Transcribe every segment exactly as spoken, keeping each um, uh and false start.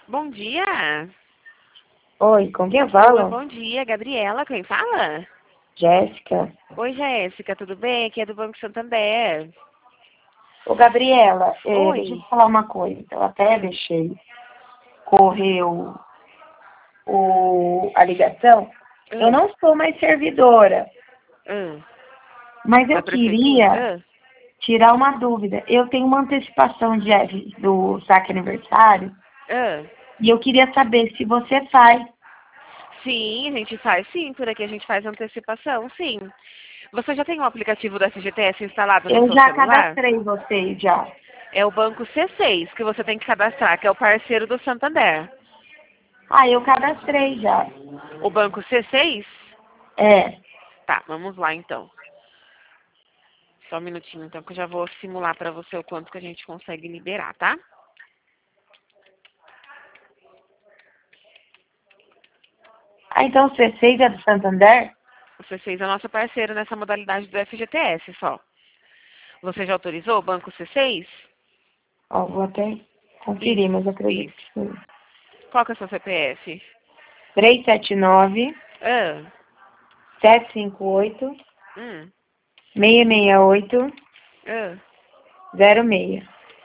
Bom dia. Oi, com quem eu Oi, falo? bom dia, Gabriela, quem fala? Jéssica. Oi, Jéssica, tudo bem? Aqui é do Banco Santander. Ô, Gabriela, é, deixa eu Oi. te falar uma coisa. Eu até deixei correr o, o- a ligação. Eu Ah, não sou mais servidora, ah, mas da eu queria prefeitura? tirar uma dúvida. Eu tenho uma antecipação de, do saque aniversário Ah, ah. e eu queria saber se você faz. Sim, a gente faz sim, por aqui a gente faz antecipação, sim. Você já tem o aplicativo do F G T S instalado no Eu seu já celular? cadastrei vocês já. É o Banco C seis que você tem que cadastrar, que é o parceiro do Santander. Ah, eu cadastrei já. O Banco C seis? É. Tá, vamos lá então. Só um minutinho então, que eu já vou simular para você o quanto que a gente consegue liberar, tá? Ah, então o C seis é do Santander? O C seis é nosso parceiro nessa modalidade do F G T S só. Você já autorizou o Banco C seis? Ó, vou até conferir, Isso, mas eu acredito isso. que sim. Qual que é o seu C P F? três sete nove, Ah, sete cinco oito, hum, seis seis oito, ah. zero seis.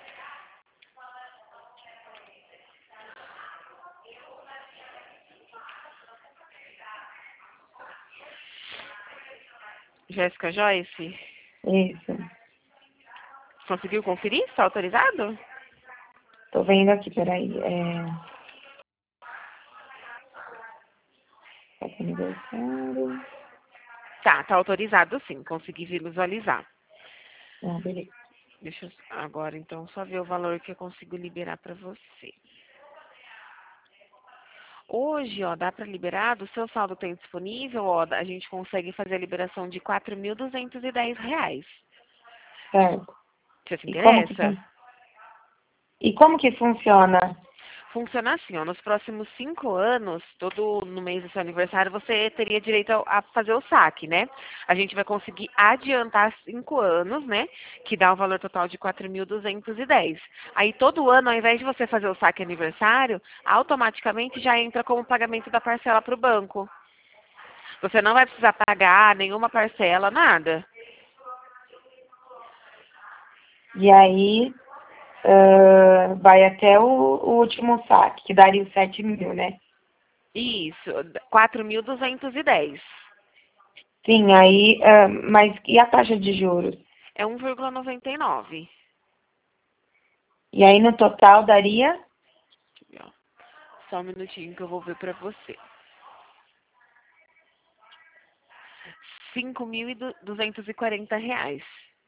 Jéssica Joyce? Isso. Conseguiu conferir? Está autorizado? Tô vendo aqui, peraí. É... Saque aniversário. Tá, tá autorizado sim, consegui visualizar. Ah, beleza. Deixa eu agora então só ver o valor que eu consigo liberar para você. Hoje, ó, dá para liberar, do seu saldo tem disponível, ó, a gente consegue fazer a liberação de quatro mil duzentos e dez reais. Certo. Você se E como que, interessa? fun- e como que funciona? Funciona assim, ó, nos próximos cinco anos, todo no mês do seu aniversário, você teria direito a, a fazer o saque, né? A gente vai conseguir adiantar cinco anos, né? Que dá um valor total de quatro mil duzentos e dez. Aí todo ano, ao invés de você fazer o saque aniversário, automaticamente já entra como pagamento da parcela para o banco. Você não vai precisar pagar nenhuma parcela, nada. E aí, ah, vai até o, o último saque, que daria os sete mil, né? Isso, quatro mil duzentos e dez. Sim, aí, ah, mas e a taxa de juros? É um vírgula noventa e nove. E aí, no total, daria? Só um minutinho que eu vou ver para você. cinco mil duzentos e quarenta reais.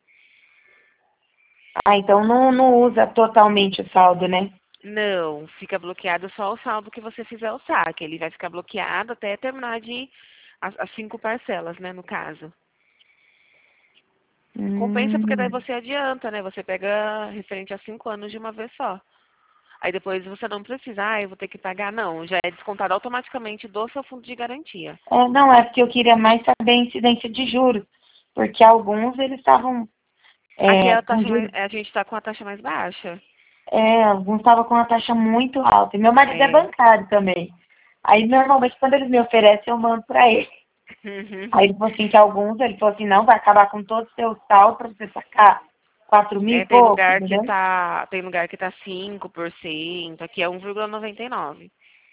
Ah, então não, não usa totalmente o saldo, né? Não, fica bloqueado só o saldo que você fizer o saque. Ele vai ficar bloqueado até terminar de as, as cinco parcelas, né, no caso. Compensa porque daí Hum. você adianta, né? Você pega referente a cinco anos de uma vez só. Aí depois você não precisa, ah, eu vou ter que pagar. Não, já é descontado automaticamente do seu fundo de garantia. É, não, é porque eu queria mais saber a incidência de juros, porque alguns eles estavam Aqui é é, a com taxa mais, juros, a gente está com a taxa mais baixa. é, alguns estavam com uma taxa muito alta. E meu marido é É. bancário também. Aí normalmente quando eles me oferecem, eu mando para ele. Uhum. Aí ele falou assim que alguns, ele falou assim, não, vai acabar com todo o seu saldo para você sacar quatro mil É, e tem pouco, lugar que entendeu? tá, tem lugar que tá cinco por cento, aqui é um vírgula noventa e nove.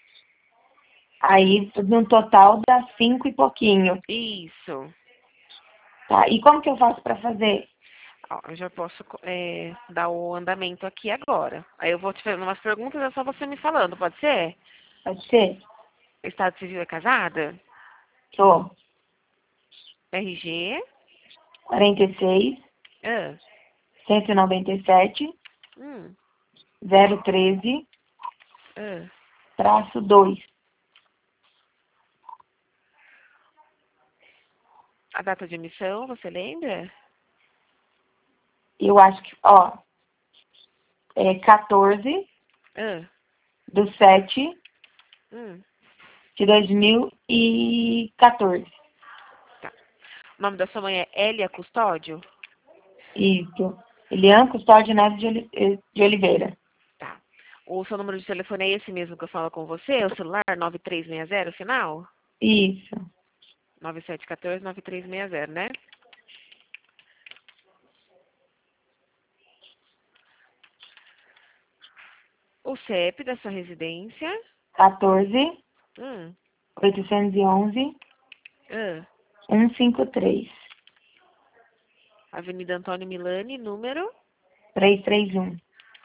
Aí no total dá cinco e pouquinho. Isso. Tá? E como que eu faço para fazer? Ó, eu já posso é, dar o andamento aqui agora. Aí eu vou te fazendo umas perguntas, é só você me falando, pode ser? Pode ser? Estado civil é casada? Tô. R G? quarenta e seis, Ah, cento e noventa e sete, hum, zero treze, ah. traço dois. A data de emissão, você lembra? Eu acho que, ó, é quatorze Ah, do sete hum, de dois mil e quatorze. tá. O nome da sua mãe é Hélia Custódio? Isso. Eliane Custódio Neves de Oli- de Oliveira. Tá. O seu número de telefone é esse mesmo que eu falo com você? O celular nove três seis zero, final? Isso. nove sete um quatro, nove três seis zero, né? O C E P da sua residência? quatorze, Hum. oitocentos e onze, Ah. cento e cinquenta e três. Avenida Antônio Milani, número? trezentos e trinta e um.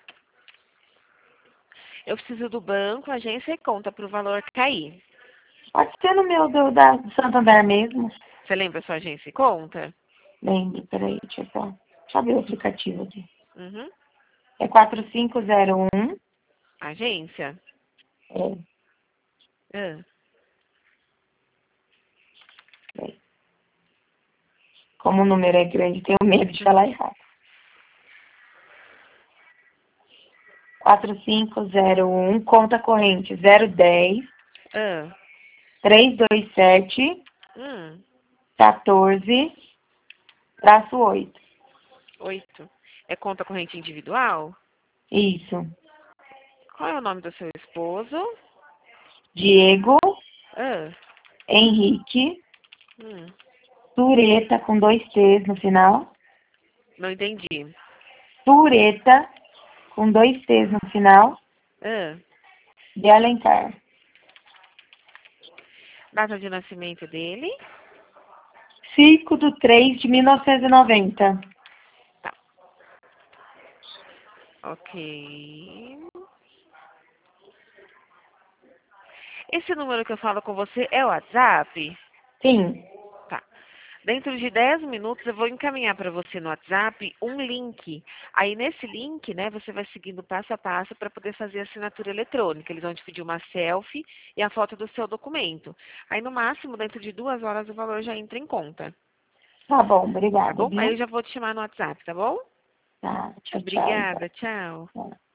Eu preciso do banco, agência e conta para o valor cair. Pode ser no meu do, da, do Santander mesmo. Você lembra a sua agência e conta? Lembro, peraí, deixa eu só. Deixa eu abrir o aplicativo aqui. Uhum. É quatro cinco zero um. Agência? É, Ah. peraí. Como o número é grande, tenho medo de falar errado. quatro cinco zero um, conta corrente zero dez, Ah. trezentos e vinte e sete, Hum. quatorze, traço oito. Oito. É conta corrente individual? Isso. Qual é o nome do seu esposo? Diego Ah. Henrique Hum. Sureta com dois T's no final. Não entendi. Sureta com dois T's no final. Ah. De Alencar. Data de nascimento dele? cinco de três de mil novecentos e noventa. Tá. Ok. Esse número que eu falo com você é o WhatsApp? Sim. Tá. Dentro de dez minutos eu vou encaminhar para você no WhatsApp um link. Aí nesse link, né, você vai seguindo passo a passo para poder fazer a assinatura eletrônica. Eles vão te pedir uma selfie e a foto do seu documento. Aí no máximo, dentro de duas horas, o valor já entra em conta. Tá bom, Tá obrigada, bom? Aí eu viu? já vou te chamar no WhatsApp, tá bom? Tá, tchau, tchau, então. Obrigada, tchau. Tchau.